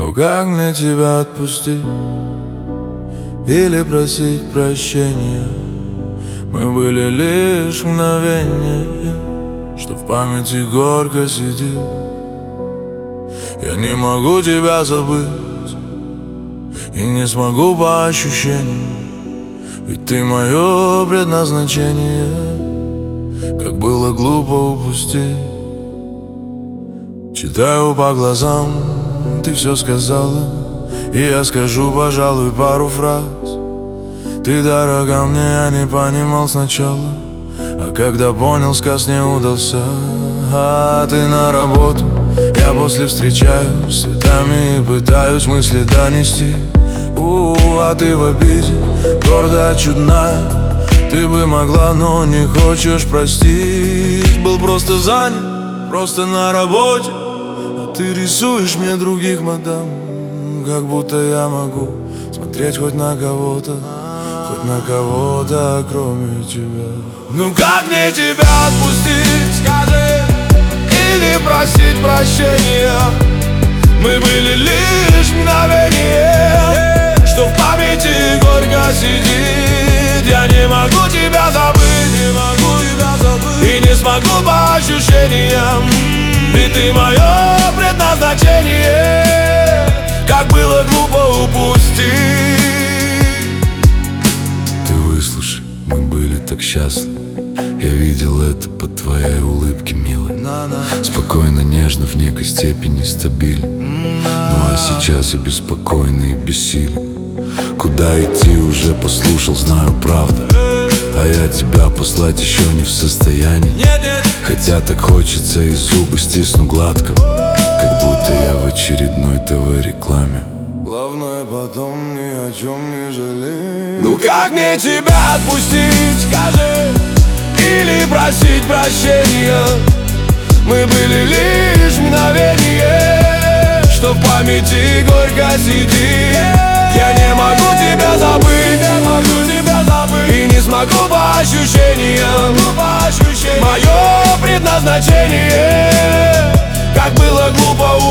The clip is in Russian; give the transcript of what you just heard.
Но как мне тебя отпустить или просить прощения? Мы были лишь мгновение, что в памяти горько сидит. Я не могу тебя забыть и не смогу по ощущениям, ведь ты мое предназначение. Как было глупо упустить. Читаю по глазам, ты все сказала, и я скажу, пожалуй, пару фраз. Ты дорога мне, я не понимал сначала, а когда понял, сказ не удался. А ты на работу, я после встречаюсь с цветами и пытаюсь мысли донести. А ты в обиде, гордая, чудная. Ты бы могла, но не хочешь простить. Был просто занят, просто на работе, а ты рисуешь мне других мадам. Как будто я могу смотреть хоть на кого-то, хоть на кого-то, кроме тебя. Ну как мне тебя отпустить, скажи, или просить прощения? Мы были лишь мгновение, что в памяти горько сидит. Я не могу тебя забыть, не могу тебя забыть, и не смогу по ощущениям, ведь ты мое предназначение. Как было глупо упустить. Ты выслушай, мы были так счастливы. Я видел это по твоей улыбке, милая. Спокойно, нежно, в некой степени стабильно. Ну а сейчас я беспокойный и бессилен. Куда идти уже послушал, знаю, правда. А я тебя послать еще не в состоянии. Хотя так хочется, и зубы стисну гладко, как будто я в очередной ТВ-рекламе. Главное, потом ни о чем не жалей. Ну как мне тебя отпустить, скажи, или просить прощения? Мы были лишь мгновение, что в памяти горько сидит. Я не могу тебя забыть, не могу тебя забыть, и не смогу по ощущениям, мое предназначение. Как было глупо